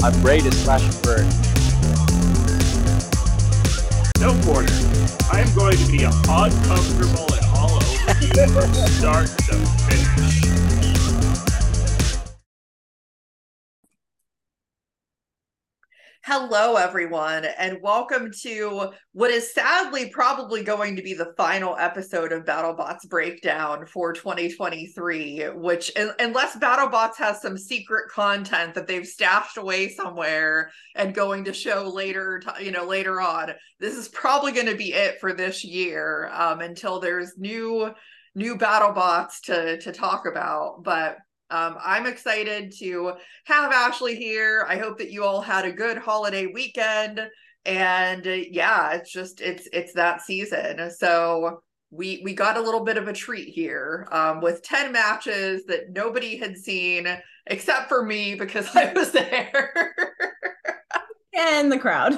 I'm ready to slash and burn. No quarter. I am going to be uncomfortable and all over you from start to finish. Hello, everyone, and welcome to what is sadly probably going to be the final episode of BattleBots Breakdown for 2023, which, unless BattleBots has some secret content that they've stashed away somewhere and going to show later, later on, this is probably going to be it for this year until there's new BattleBots to talk about. But I'm excited to have Ashley here. I hope that you all had a good holiday weekend. And yeah, it's that season. So we got a little bit of a treat here with 10 matches that nobody had seen except for me because I was there. And the crowd.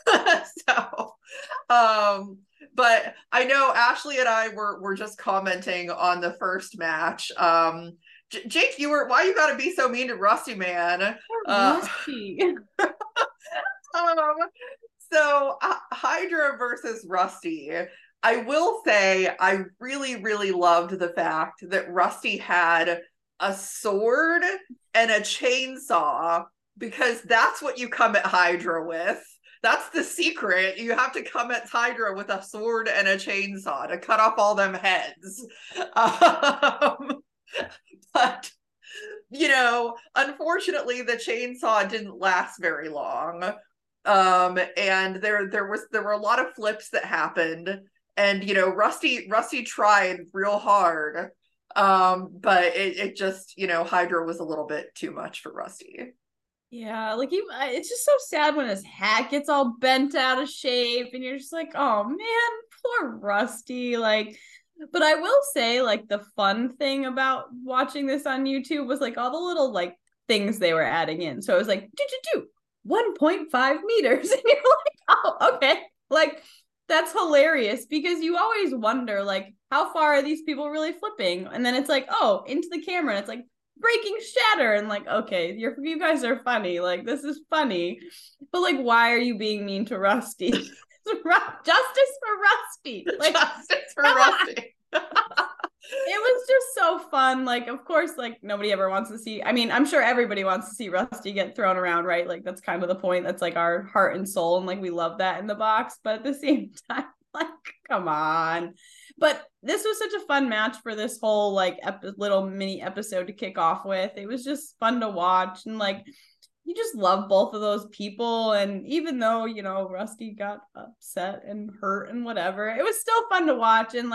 But I know Ashley and I were just commenting on the first match. Jake, why you gotta be so mean to Rusty, man? Rusty. So Hydra versus Rusty. I will say I really, really loved the fact that Rusty had a sword and a chainsaw because that's what you come at Hydra with. That's the secret. You have to come at Hydra with a sword and a chainsaw to cut off all them heads. But, unfortunately, the chainsaw didn't last very long. And there were a lot of flips that happened. And, Rusty tried real hard. But it just, Hydra was a little bit too much for Rusty. Yeah, it's just so sad when his hat gets all bent out of shape and you're just like, oh man, poor Rusty. But I will say, the fun thing about watching this on YouTube was all the little things they were adding in. So it was 1.5 meters, and you're like, oh, okay, that's hilarious because you always wonder how far are these people really flipping, and then it's into the camera, and it's breaking shatter, and okay, you guys are funny, this is funny, but why are you being mean to Rusty? Justice for Rusty. Justice for Rusty. It was just so fun. Of course, nobody ever wants to see. I mean, I'm sure everybody wants to see Rusty get thrown around, right? That's kind of the point. That's our heart and soul, and we love that in the box. But at the same time, come on. But this was such a fun match for this whole little mini episode to kick off with. It was just fun to watch, and you just love both of those people. And even though, Rusty got upset and hurt and whatever, it was still fun to watch. And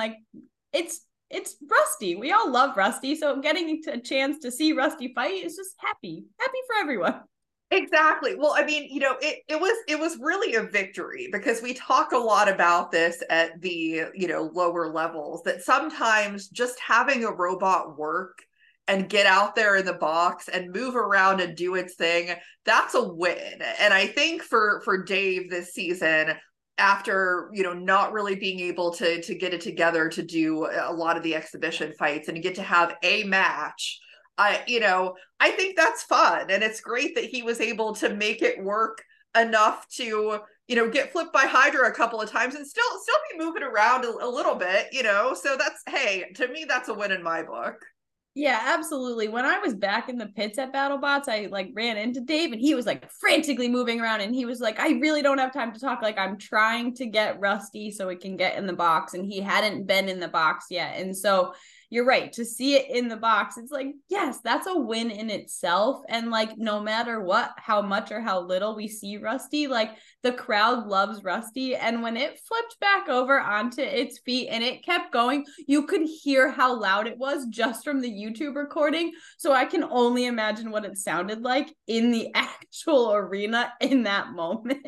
it's Rusty. We all love Rusty. So getting a chance to see Rusty fight is just happy for everyone. Exactly. Well, I mean, it was really a victory because we talk a lot about this at the, lower levels, that sometimes just having a robot work and get out there in the box and move around and do its thing, that's a win. And I think for Dave this season, after, not really being able to get it together to do a lot of the exhibition fights and get to have a match, I think that's fun. And it's great that he was able to make it work enough to, get flipped by Hydra a couple of times and still be moving around a little bit, so to me, that's a win in my book. Yeah, absolutely. When I was back in the pits at BattleBots, I ran into Dave and he was frantically moving around, and he was I really don't have time to talk. I'm trying to get Rusty so it can get in the box, and he hadn't been in the box yet. And so you're right, to see it in the box, it's yes, that's a win in itself. And no matter what, how much or how little we see Rusty, the crowd loves Rusty. And when it flipped back over onto its feet and it kept going, you could hear how loud it was just from the YouTube recording. So I can only imagine what it sounded like in the actual arena in that moment.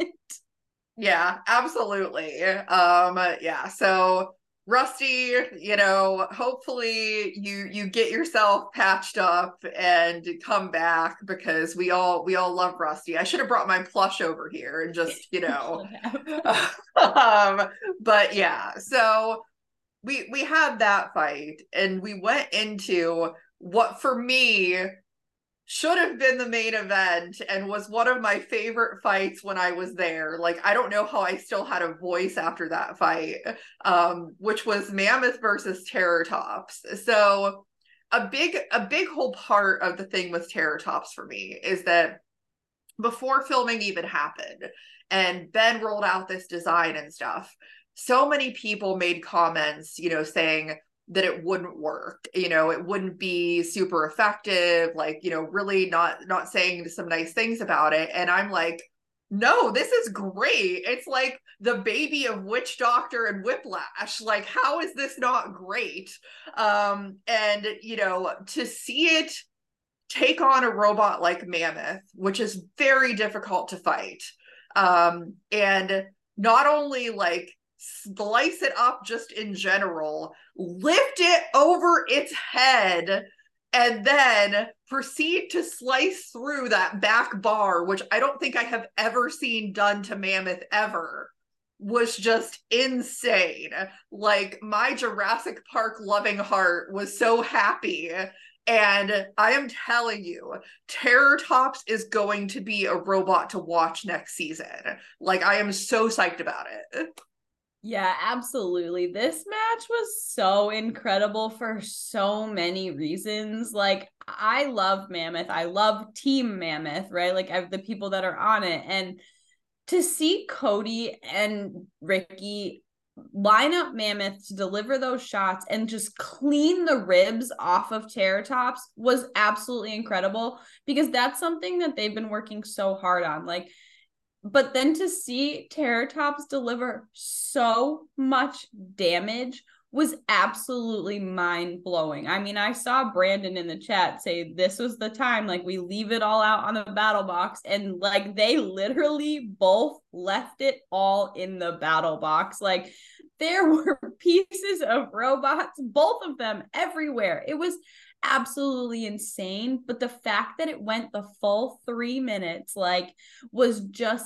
Yeah, absolutely. Yeah, so Rusty, hopefully you get yourself patched up and come back, because we all love Rusty. I should have brought my plush over here and just, but yeah, so we had that fight and we went into what for me should have been the main event and was one of my favorite fights when I was there. Like, I don't know how I still had a voice after that fight, which was Mammoth versus Terror Tops. So a big whole part of the thing with Terror Tops for me is that before filming even happened and Ben rolled out this design and stuff, so many people made comments, saying that it wouldn't work, it wouldn't be super effective, like, really not saying some nice things about it. And I'm like, no, this is great. It's like the baby of Witch Doctor and Whiplash. Like, how is this not great? And to see it take on a robot like Mammoth, which is very difficult to fight, and not only like slice it up just in general, lift it over its head, and then proceed to slice through that back bar, which I don't think I have ever seen done to Mammoth ever, was just insane. Like, my Jurassic Park loving heart was so happy. And I am telling you, Terror Tops is going to be a robot to watch next season. Like, I am so psyched about it. Yeah, absolutely. This match was so incredible for so many reasons. Like, I love Mammoth. I love Team Mammoth, right? Like, the people that are on it. And to see Cody and Ricky line up Mammoth to deliver those shots and just clean the ribs off of Terror Tops was absolutely incredible, because that's something that they've been working so hard on. Like, but then to see Terror Tops deliver so much damage was absolutely mind-blowing. I mean, I saw Brandon in the chat say this was the time, like, we leave it all out on the battle box, and like they literally both left it all in the battle box. Like, there were pieces of robots, both of them, everywhere. It was absolutely insane. But the fact that it went the full 3 minutes, like, was just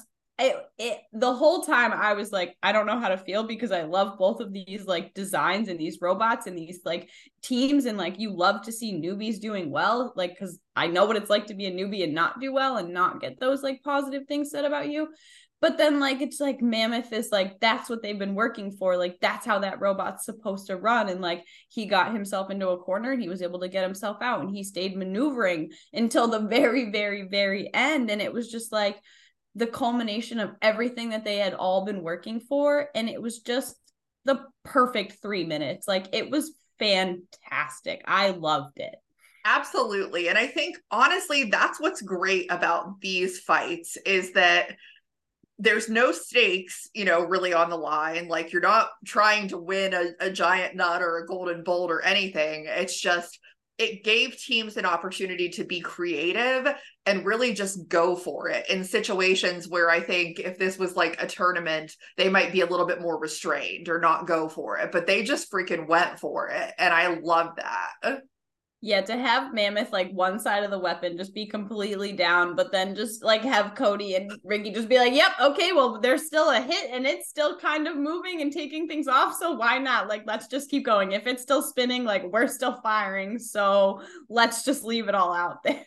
the whole time I was like, I don't know how to feel, because I love both of these like designs and these robots and these like teams, and like, you love to see newbies doing well, like, because I know what it's like to be a newbie and not do well and not get those like positive things said about you. But then, like, it's like Mammoth is like, that's what they've been working for. Like, that's how that robot's supposed to run. And like, he got himself into a corner and he was able to get himself out, and he stayed maneuvering until the very, very, very end. And it was just like the culmination of everything that they had all been working for. And it was just the perfect 3 minutes. Like, it was fantastic. I loved it. Absolutely. And I think, honestly, that's what's great about these fights, is that there's no stakes, really on the line. Like, you're not trying to win a giant nut or a golden bolt or anything. It's just, it gave teams an opportunity to be creative and really just go for it in situations where I think if this was like a tournament, they might be a little bit more restrained or not go for it. But they just freaking went for it. And I love that. Yeah, to have Mammoth, like, one side of the weapon just be completely down, but then just like have Cody and Ricky just be like, yep, okay, well, there's still a hit and it's still kind of moving and taking things off, so why not? Like, let's just keep going. If it's still spinning, like, we're still firing, so let's just leave it all out there.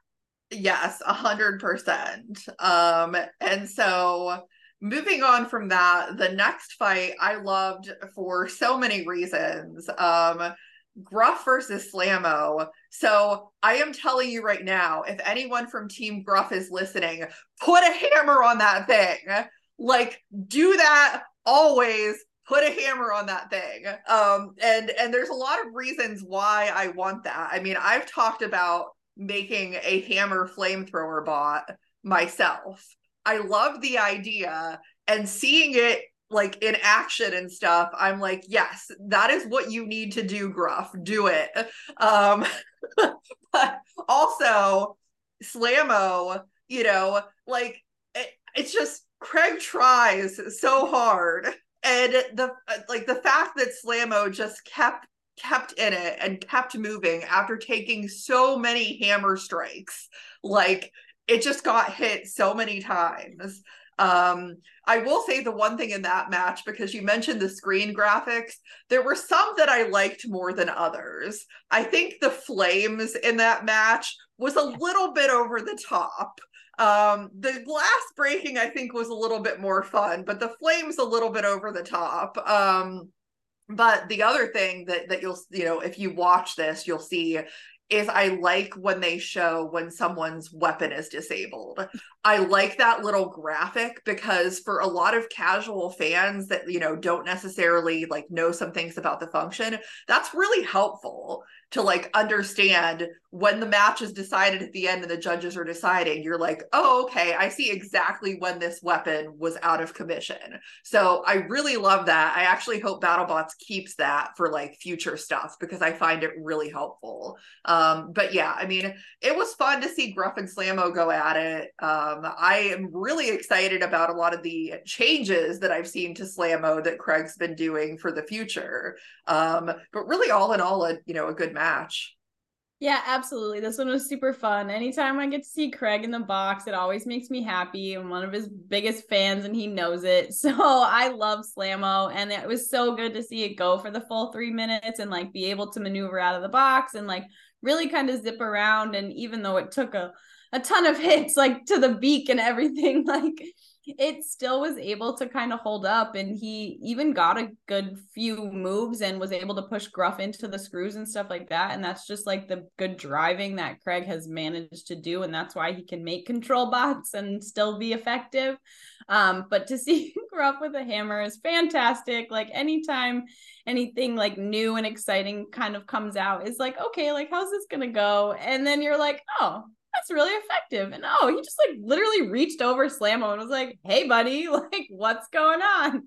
Yes, 100%. And so moving on from that, the next fight I loved for so many reasons. Gruff versus Slammo. So I am telling you right now, if anyone from Team Gruff is listening, put a hammer on that thing. Like, do that always. Put a hammer on that thing. And there's a lot of reasons why I want that. I mean, I've talked about making a hammer flamethrower bot myself. I love the idea, and seeing it like in action and stuff, I'm like, yes, that is what you need to do, Gruff. Do it. But also Slammo, like, it's just, Craig tries so hard, and the fact that Slammo just kept in it and kept moving after taking so many hammer strikes, like, it just got hit so many times. I will say the one thing in that match, because you mentioned the screen graphics, there were some that I liked more than others. I think the flames in that match was a little bit over the top. The glass breaking, I think, was a little bit more fun, but the flames a little bit over the top. But the other thing that you'll, if you watch this, you'll see is I like when they show when someone's weapon is disabled. I like that little graphic because for a lot of casual fans that, don't necessarily like know some things about the function, that's really helpful to like understand when the match is decided at the end and the judges are deciding. You're like, oh, okay, I see exactly when this weapon was out of commission. So I really love that. I actually hope BattleBots keeps that for like future stuff because I find it really helpful. But yeah, I mean, it was fun to see Gruff and Slammo go at it. I am really excited about a lot of the changes that I've seen to Slammo that Craig's been doing for the future. But really all in all, a good match. Yeah, absolutely. This one was super fun. Anytime I get to see Craig in the box, it always makes me happy. I'm one of his biggest fans and he knows it. So I love Slammo, and it was so good to see it go for the full 3 minutes and like be able to maneuver out of the box and like really kind of zip around. And even though it took a ton of hits like to the beak and everything, like it still was able to kind of hold up, and he even got a good few moves and was able to push Gruff into the screws and stuff like that. And that's just like the good driving that Craig has managed to do, and that's why he can make control bots and still be effective. But to see Gruff with a hammer is fantastic. Like anytime anything like new and exciting kind of comes out, is like, okay, like how's this gonna go? And then you're like, oh, that's really effective. And he just like literally reached over Slammo and was like, hey buddy, like what's going on?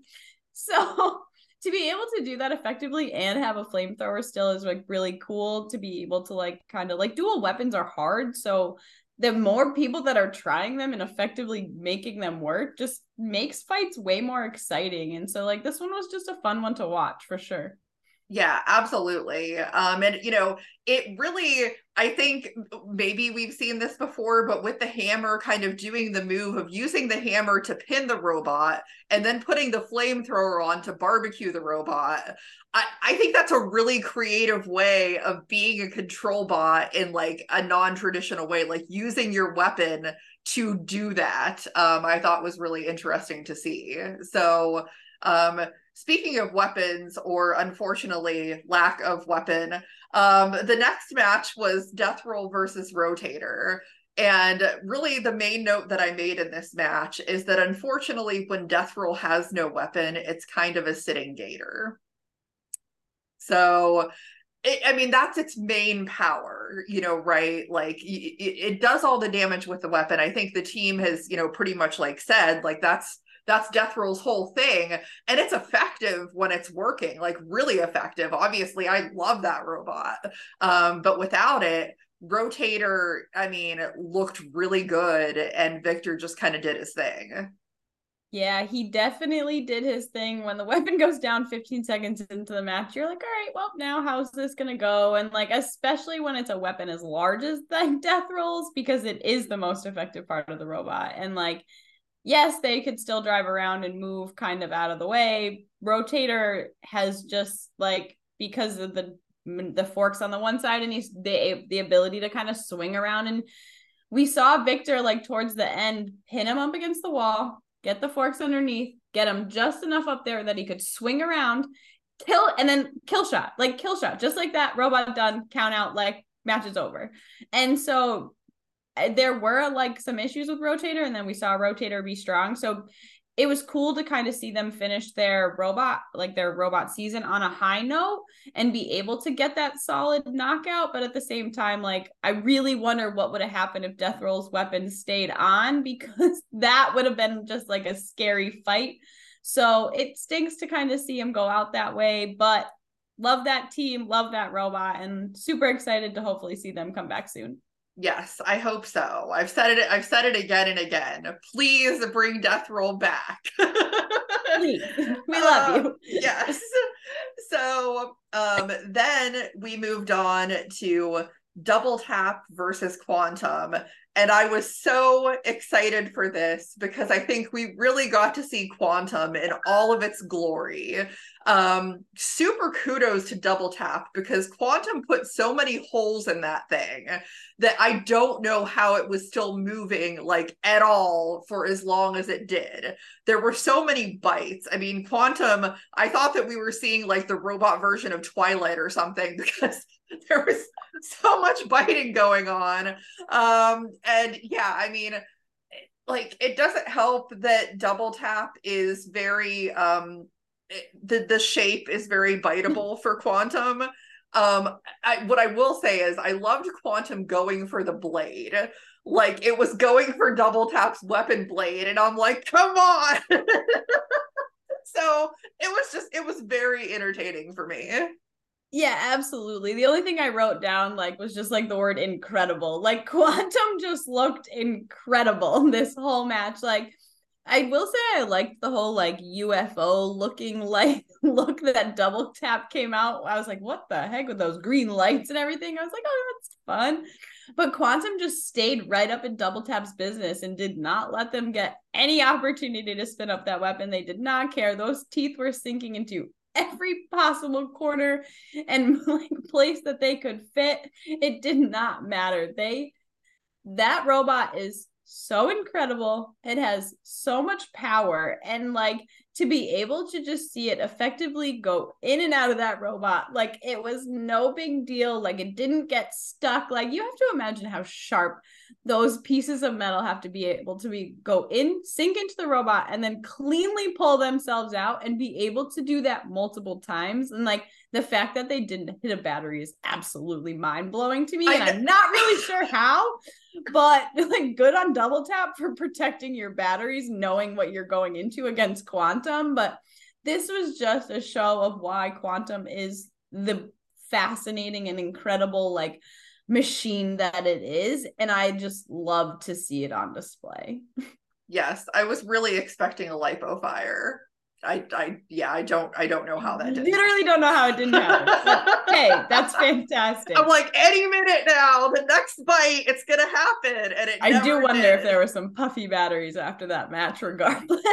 So to be able to do that effectively and have a flamethrower still is like really cool. To be able to like kind of like dual weapons are hard, so the more people that are trying them and effectively making them work just makes fights way more exciting. And so like this one was just a fun one to watch for sure. Yeah, absolutely. And it really, I think maybe we've seen this before, but with the hammer kind of doing the move of using the hammer to pin the robot and then putting the flamethrower on to barbecue the robot. I think that's a really creative way of being a control bot in like a non-traditional way, like using your weapon to do that. I thought was really interesting to see. So, speaking of weapons, or unfortunately lack of weapon, the next match was Death Roll versus Rotator. And really the main note that I made in this match is that unfortunately when Death Roll has no weapon, it's kind of a sitting gator. So that's its main power, right? Like it does all the damage with the weapon. I think the team has, pretty much like said, like that's Death Roll's whole thing, and it's effective when it's working, like really effective. Obviously, I love that robot, but without it, Rotator, it looked really good, and Victor just kind of did his thing. Yeah, he definitely did his thing. When the weapon goes down 15 seconds into the match, you're like, all right, well, now how's this gonna go? And like, especially when it's a weapon as large as like Death Roll's, because it is the most effective part of the robot. And like, yes, they could still drive around and move kind of out of the way. Rotator has just like, because of the forks on the one side, and he's the ability to kind of swing around. And we saw Victor like towards the end pin him up against the wall, get the forks underneath, get him just enough up there that he could swing around, and then kill shot, just like that. Robot done, count out, like match is over. And so there were like some issues with Rotator, and then we saw Rotator be strong. So it was cool to kind of see them finish their robot season on a high note and be able to get that solid knockout. But at the same time, like, I really wonder what would have happened if Death Roll's weapon stayed on, because that would have been just like a scary fight. So it stinks to kind of see him go out that way, but love that team, love that robot, and super excited to hopefully see them come back soon. Yes, I hope so. I've said it again and again. Please bring Death Roll back. Please. We love you. Yes. So then we moved on to Double Tap versus Quantum. And I was so excited for this because I think we really got to see Quantum in all of its glory. Super kudos to Double Tap because Quantum put so many holes in that thing that I don't know how it was still moving like at all for as long as it did. There were so many bites. I mean, Quantum, I thought that we were seeing like the robot version of Twilight or something because there was so much biting going on. And yeah, I mean, like it doesn't help that Double Tap is very the shape is very biteable for Quantum. What I will say is I loved Quantum going for the blade. Like it was going for Double Tap's weapon blade, and I'm like, come on. So it was very entertaining for me. Yeah, absolutely. The only thing I wrote down like was just like the word incredible. Like Quantum just looked incredible this whole match. Like I will say I liked the whole like UFO looking like look that Double Tap came out. I was like, what the heck with those green lights and everything? I was like, oh, that's fun. But Quantum just stayed right up in Double Tap's business and did not let them get any opportunity to spin up that weapon. They did not care. Those teeth were sinking into every possible corner and like place that they could fit. It did not matter. That robot is so incredible. It has so much power, and like to be able to just see it effectively go in and out of that robot, like it was no big deal. Like it didn't get stuck. Like you have to imagine how sharp those pieces of metal have to be able to sink into the robot and then cleanly pull themselves out and be able to do that multiple times. And like the fact that they didn't hit a battery is absolutely mind-blowing to me. And I'm not really sure how, but like good on Double Tap for protecting your batteries, knowing what you're going into against Quantum. But this was just a show of why Quantum is the fascinating and incredible like machine that it is, and I just love to see it on display. Yes, I was really expecting a lipo fire. I don't know how that did. Literally don't know how it didn't happen. Hey, that's fantastic. I'm like, any minute now, the next bite, it's gonna happen, and I do wonder if there were some puffy batteries after that match, regardless.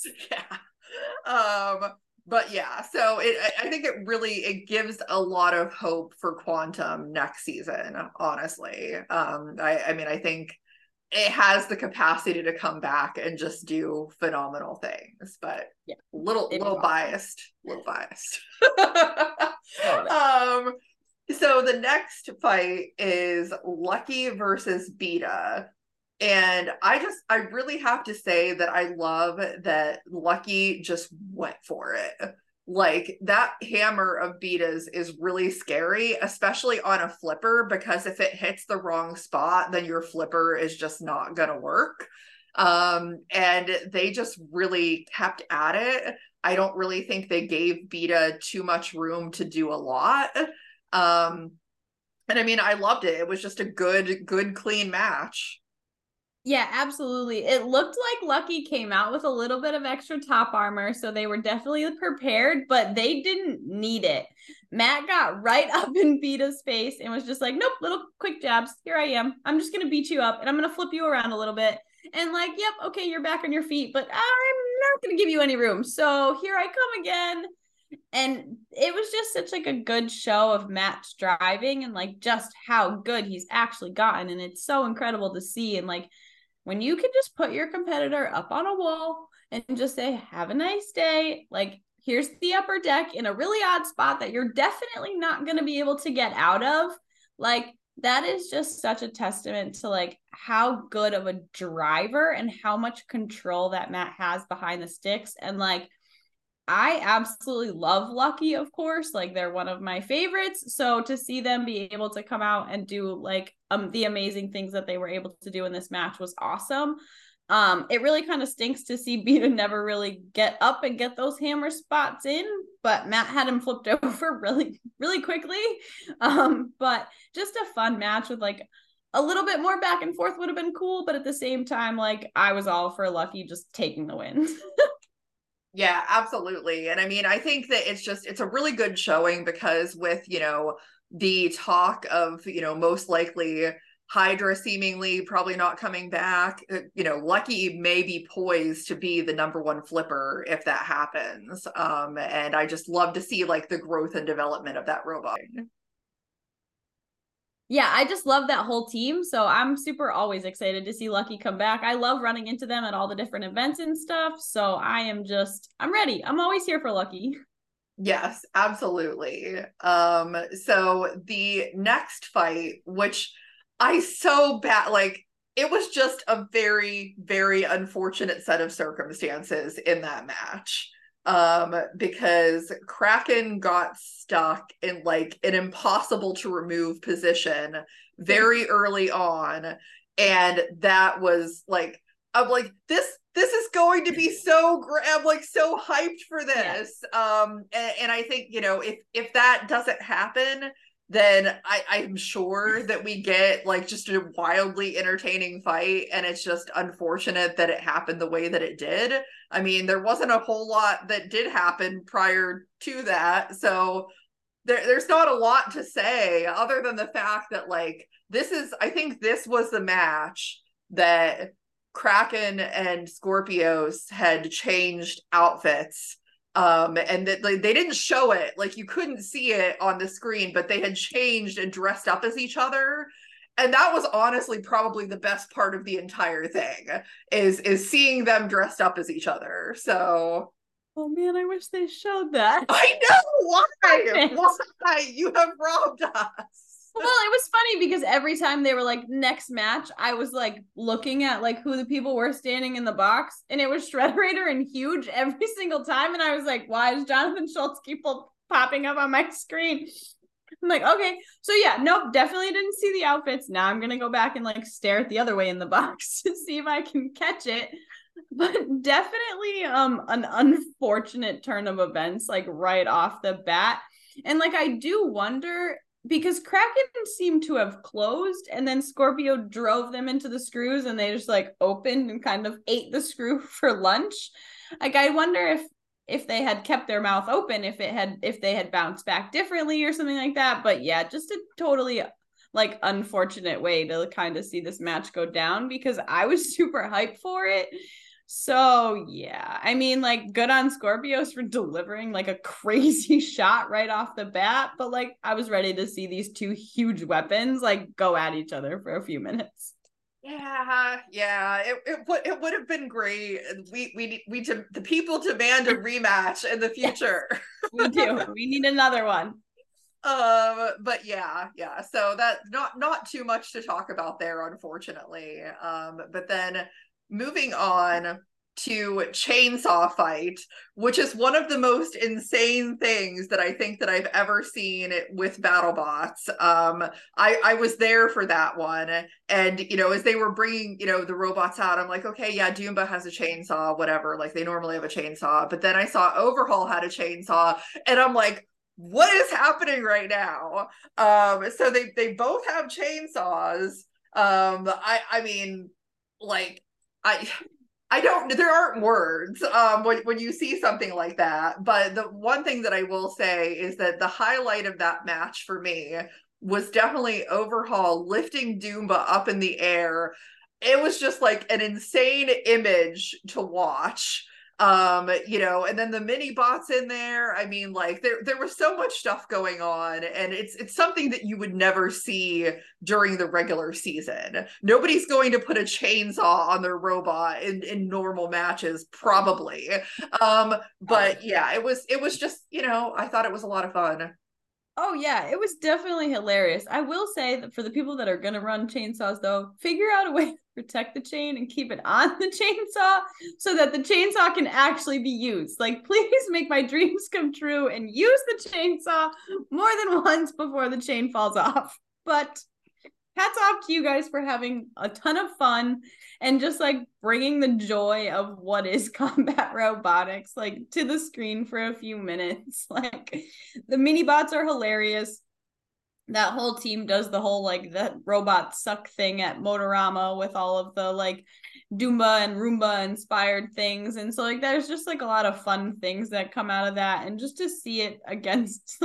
Yeah. But yeah, so I think it gives a lot of hope for Quantum next season, honestly. I mean, I think it has the capacity to come back and just do phenomenal things, but yeah, little biased. So the next fight is Lucky versus Beta. And I really have to say that I love that Lucky just went for it. Like that hammer of Beta's is really scary, especially on a flipper, because if it hits the wrong spot, then your flipper is just not going to work. And they just really kept at it. I don't really think they gave Beta too much room to do a lot. And I mean, I loved it. It was just a good, clean match. Yeah, absolutely. It looked like Lucky came out with a little bit of extra top armor, so they were definitely prepared, but they didn't need it. Matt got right up in Beta's face and was just like, nope, little quick jabs. Here I am. I'm just going to beat you up and I'm going to flip you around a little bit. And like, yep, okay, you're back on your feet, but I'm not going to give you any room. So here I come again. And it was just such like a good show of Matt's driving and like just how good he's actually gotten. And it's so incredible to see. And like, when you can just put your competitor up on a wall and just say, have a nice day, like, here's the upper deck in a really odd spot that you're definitely not going to be able to get out of. Like, that is just such a testament to like how good of a driver and how much control that Matt has behind the sticks. And like, I absolutely love Lucky, of course, like they're one of my favorites. So to see them be able to come out and do like the amazing things that they were able to do in this match was awesome. It really kind of stinks to see Beta never really get up and get those hammer spots in, but Matt had him flipped over really, really quickly. But just a fun match with like a little bit more back and forth would have been cool, but at the same time, like I was all for Lucky just taking the win. Yeah, absolutely. And I mean, I think that it's a really good showing because with, the talk of, most likely Hydra seemingly probably not coming back. Lucky may be poised to be the number one flipper if that happens. And I just love to see like the growth and development of that robot. Yeah, I just love that whole team. So I'm super always excited to see Lucky come back. I love running into them at all the different events and stuff. So I'm ready. I'm always here for Lucky. Yes, absolutely. So the next fight, which I so bad, like, it was just a very, very unfortunate set of circumstances in that match. Because Kraken got stuck in like an impossible to remove position very early on. And that was like, I'm like, this is going to be so great. I'm like so hyped for this. Yeah. And I think, if that doesn't happen, then I'm sure that we get like just a wildly entertaining fight. And it's just unfortunate that it happened the way that it did. I mean, there wasn't a whole lot that did happen prior to that. So there's not a lot to say other than the fact that like, I think this was the match that Kraken and Scorpios had changed outfits. And that they didn't show it, like you couldn't see it on the screen, but they had changed and dressed up as each other. And that was honestly probably the best part of the entire thing is seeing them dressed up as each other. So oh man, I wish they showed that. I know, why you have robbed us. Well, it was funny because every time they were like next match, I was like looking at like who the people were standing in the box, and it was Shredderator and Huge every single time, and I was like, why is Jonathan Schultz keep popping up on my screen? I'm like, okay, so yeah, nope, definitely didn't see the outfits. Now I'm gonna go back and like stare at the other way in the box to see if I can catch it. But definitely an unfortunate turn of events like right off the bat. And like I do wonder, because Kraken seemed to have closed and then Scorpio drove them into the screws and they just like opened and kind of ate the screw for lunch. Like I wonder if they had kept their mouth open, if they had bounced back differently or something like that. But yeah, just a totally like unfortunate way to kind of see this match go down, because I was super hyped for it. So yeah, I mean, like, good on Scorpios for delivering like a crazy shot right off the bat, but like I was ready to see these two huge weapons like go at each other for a few minutes. Yeah, it would have been great. The people demand a rematch in the future. Yes, we do. We need another one. But yeah. So that not too much to talk about there, unfortunately. But then moving on to Chainsaw Fight, which is one of the most insane things that I think that I've ever seen with BattleBots. I was there for that one, and as they were bringing the robots out, I'm like, okay, yeah, Doomba has a chainsaw, whatever, like they normally have a chainsaw. But then I saw Overhaul had a chainsaw, and I'm like, what is happening right now? So they both have chainsaws. I mean, like, I don't, there aren't words when you see something like that. But the one thing that I will say is that the highlight of that match for me was definitely Overhaul lifting Doomba up in the air. It was just like an insane image to watch. And then the mini bots in there. I mean, like there was so much stuff going on, and it's something that you would never see during the regular season. Nobody's going to put a chainsaw on their robot in normal matches, probably. But yeah, it was just, I thought it was a lot of fun. Oh yeah, it was definitely hilarious. I will say that for the people that are going to run chainsaws though, figure out a way to protect the chain and keep it on the chainsaw so that the chainsaw can actually be used. Like, please make my dreams come true and use the chainsaw more than once before the chain falls off. But hats off to you guys for having a ton of fun and just like bringing the joy of what is combat robotics like to the screen for a few minutes. Like, the mini bots are hilarious. That whole team does the whole like the robot suck thing at Motorama with all of the like Doomba and Roomba inspired things. And so like there's just like a lot of fun things that come out of that. And just to see it against like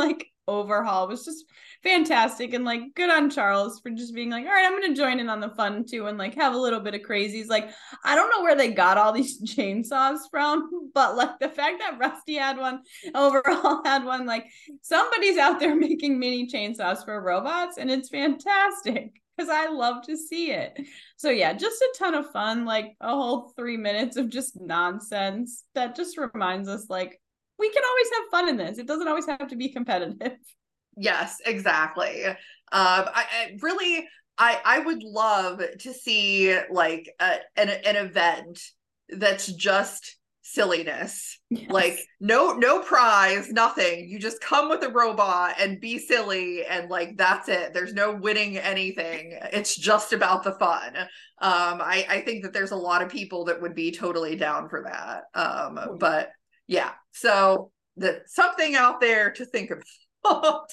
overhaul was just fantastic. And like, good on Charles for just being like, all right, I'm going to join in on the fun too. And like have a little bit of crazies. Like, I don't know where they got all these chainsaws from, but like the fact that Rusty had one, Overhaul had one, like somebody's out there making mini chainsaws for robots, and it's fantastic because I love to see it. So yeah, just a ton of fun, like a whole 3 minutes of just nonsense that just reminds us like, we can always have fun in this. It doesn't always have to be competitive. Yes, exactly. I really, I would love to see like an event that's just silliness. Yes. Like no prize, nothing. You just come with a robot and be silly, and like that's it. There's no winning anything. It's just about the fun. I think that there's a lot of people that would be totally down for that. But yeah, so something out there to think about.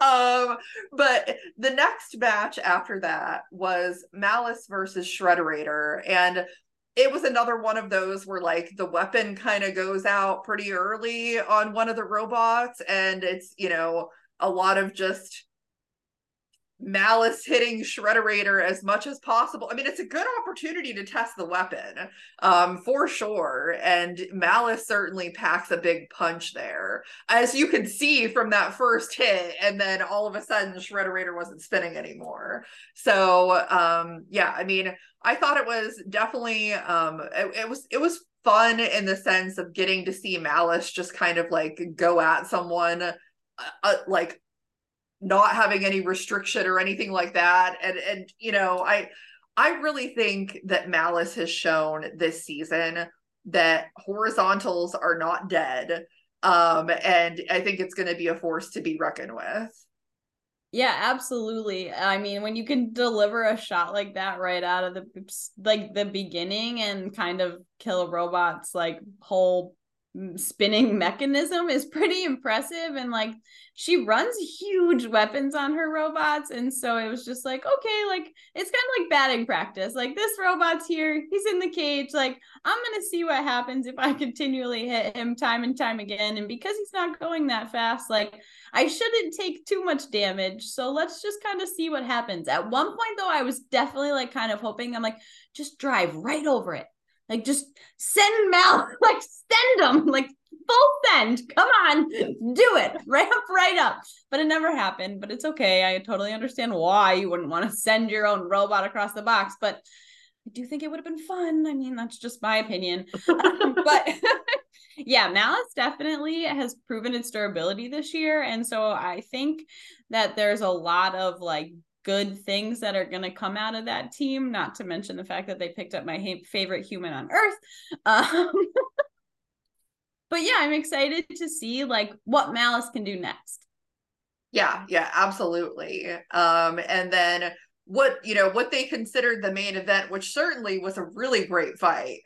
But the next match after that was Malice versus Shredderator, and it was another one of those where like the weapon kind of goes out pretty early on one of the robots, and it's, you know, a lot of just Malice hitting Shredderator as much as possible. I mean, it's a good opportunity to test the weapon, for sure. And Malice certainly packs a big punch there, as you can see from that first hit. And then all of a sudden, Shredderator wasn't spinning anymore. So, yeah, I mean, I thought it was definitely, it was fun in the sense of getting to see Malice just kind of like go at someone, like not having any restriction or anything like that. And you know, I really think that Malice has shown this season that horizontals are not dead. And I think it's going to be a force to be reckoned with. Yeah, absolutely. I mean, when you can deliver a shot like that right out of the beginning and kind of kill a robot's like whole spinning mechanism is pretty impressive. And like, she runs huge weapons on her robots, and so it was just like, okay, like it's kind of like batting practice. Like, this robot's here, he's in the cage, like I'm gonna see what happens if I continually hit him time and time again. And because he's not going that fast, like I shouldn't take too much damage, so let's just kind of see what happens. At one point though, I was definitely like kind of hoping, I'm like, just drive right over it. Like, just send Mal, like, send them, like, full send. Come on, do it. Right up. But it never happened. But it's okay. I totally understand why you wouldn't want to send your own robot across the box. But I do think it would have been fun. I mean, that's just my opinion. But yeah, Malice definitely has proven its durability this year. And so I think that there's a lot of, like, good things that are going to come out of that team, not to mention the fact that they picked up my favorite human on earth. But yeah, I'm excited to see like what Malice can do next. Yeah, absolutely. And then what they considered the main event, which certainly was a really great fight,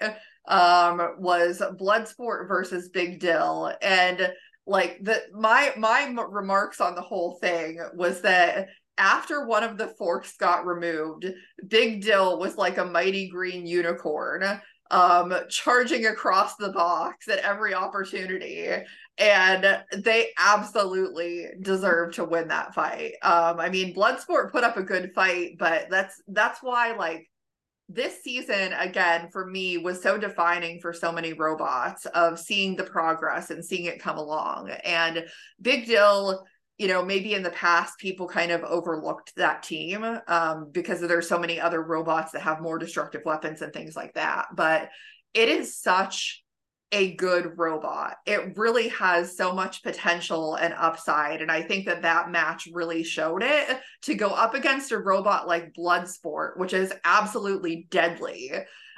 was Bloodsport versus Big Dill. And like my remarks on the whole thing was that after one of the forks got removed, Big Dill was like a mighty green unicorn, charging across the box at every opportunity. And they absolutely deserve to win that fight. I mean, Bloodsport put up a good fight, but that's why, like, this season, again, for me, was so defining for so many robots, of seeing the progress and seeing it come along. And Big Dill, you know, maybe in the past people kind of overlooked that team, because there's so many other robots that have more destructive weapons and things like that. But it is such a good robot. It really has so much potential and upside. And I think that match really showed it, to go up against a robot like Bloodsport, which is absolutely deadly,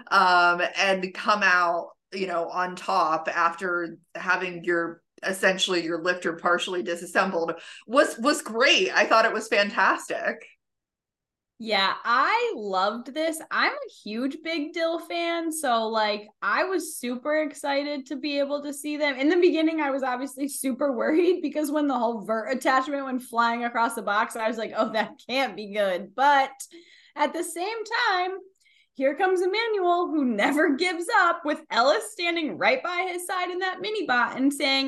and come out, you know, on top after having essentially your lifter partially disassembled, was great. I thought it was fantastic. Yeah, I loved this. I'm a huge Big Dill fan, so like I was super excited to be able to see them. In the beginning, I was obviously super worried, because when the whole vert attachment went flying across the box, I was like, oh, that can't be good. But at the same time, here comes Emmanuel, who never gives up, with Ellis standing right by his side in that mini bot and saying,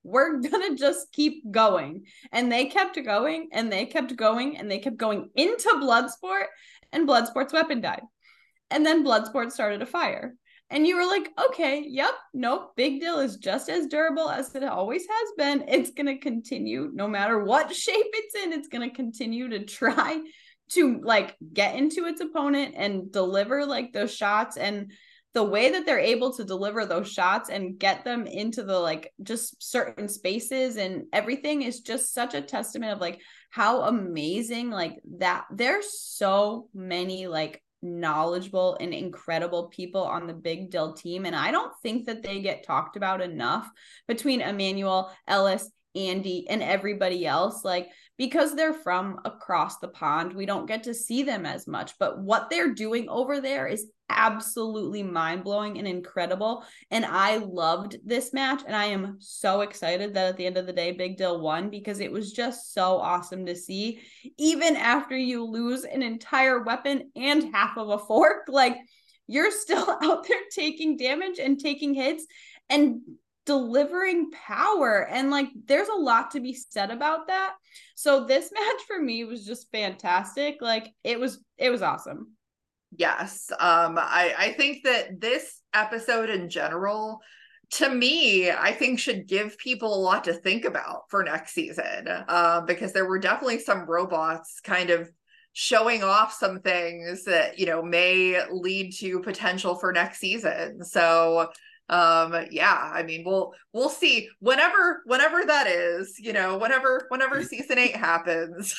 we're gonna just keep going. And they kept going and they kept going and they kept going into Bloodsport, and Bloodsport's weapon died. And then Bloodsport started a fire. And you were like, okay, yep, nope, Big Dill is just as durable as it always has been. It's going to continue, no matter what shape it's in, it's going to continue to try to like get into its opponent and deliver like those shots. And the way that they're able to deliver those shots and get them into the like just certain spaces and everything is just such a testament of like how amazing like that. There's so many like knowledgeable and incredible people on the Big Dill team, and I don't think that they get talked about enough between Emmanuel, Ellis, Andy, and everybody else, like because they're from across the pond, we don't get to see them as much, but what they're doing over there is absolutely mind-blowing and incredible. And I loved this match, and I am so excited that at the end of the day Big Dill won, because it was just so awesome to see. Even after you lose an entire weapon and half of a fork, like you're still out there taking damage and taking hits and delivering power, and like there's a lot to be said about that. So this match for me was just fantastic. Like it was awesome. Yes. I think that this episode in general, to me, I think should give people a lot to think about for next season. Because there were definitely some robots kind of showing off some things that, you know, may lead to potential for next season. So yeah, I mean, we'll see whenever that is, you know, whenever season 8 happens.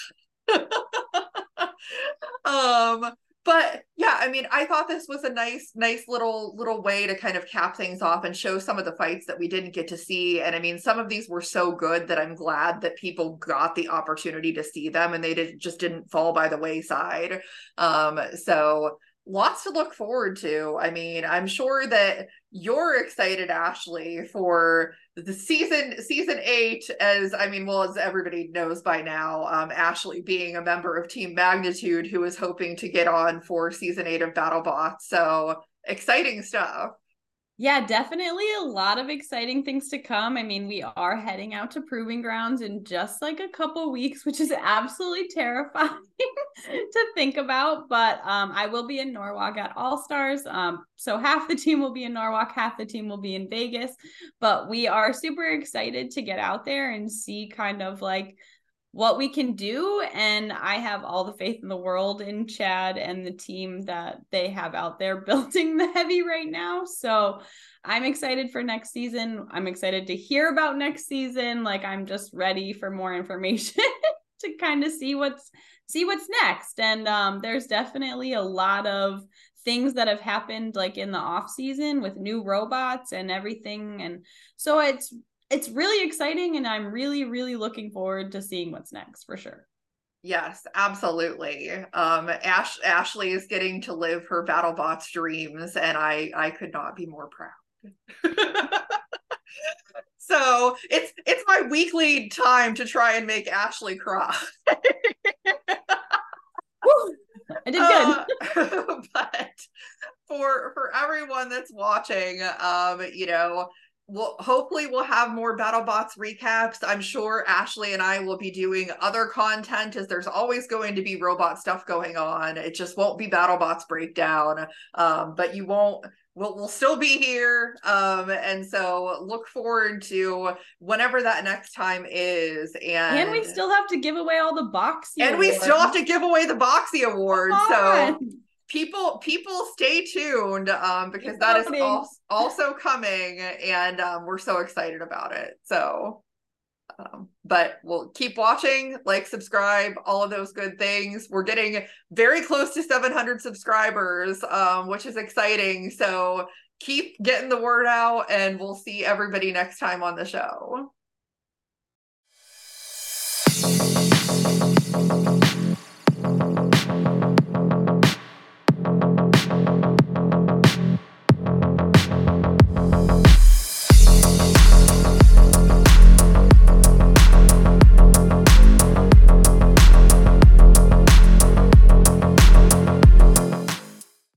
But yeah, I mean, I thought this was a nice little way to kind of cap things off and show some of the fights that we didn't get to see. And I mean, some of these were so good that I'm glad that people got the opportunity to see them and they just didn't fall by the wayside. So lots to look forward to. I mean, I'm sure that you're excited, Ashley, for the season 8, as everybody knows by now, Ashley being a member of Team Magnitude who is hoping to get on for season 8 of BattleBots. So exciting stuff. Yeah, definitely a lot of exciting things to come. I mean, we are heading out to Proving Grounds in just like a couple weeks, which is absolutely terrifying to think about. But I will be in Norwalk at All-Stars. So half the team will be in Norwalk, half the team will be in Vegas. But we are super excited to get out there and see kind of like what we can do. And I have all the faith in the world in Chad and the team that they have out there building the heavy right now. So I'm excited for next season. I'm excited to hear about next season. Like I'm just ready for more information to kind of see what's next. And there's definitely a lot of things that have happened like in the off season with new robots and everything. And so it's really exciting, and I'm really, really looking forward to seeing what's next for sure. Yes, absolutely. Ashley is getting to live her BattleBots dreams, and I could not be more proud. So it's my weekly time to try and make Ashley cry. Woo, I did good. But for everyone that's watching, you know, hopefully we'll have more BattleBots recaps. I'm sure Ashley and I will be doing other content, as there's always going to be robot stuff going on. It just won't be BattleBots breakdown. But we'll still be here. And so look forward to whenever that next time is. And we still have to give away all the Boxy awards. We still have to give away the Boxy awards. So people stay tuned, because that is also coming, and we're so excited about it. So but we'll keep watching, like, subscribe, all of those good things. We're getting very close to 700 subscribers, which is exciting. So keep getting the word out, and we'll see everybody next time on the show.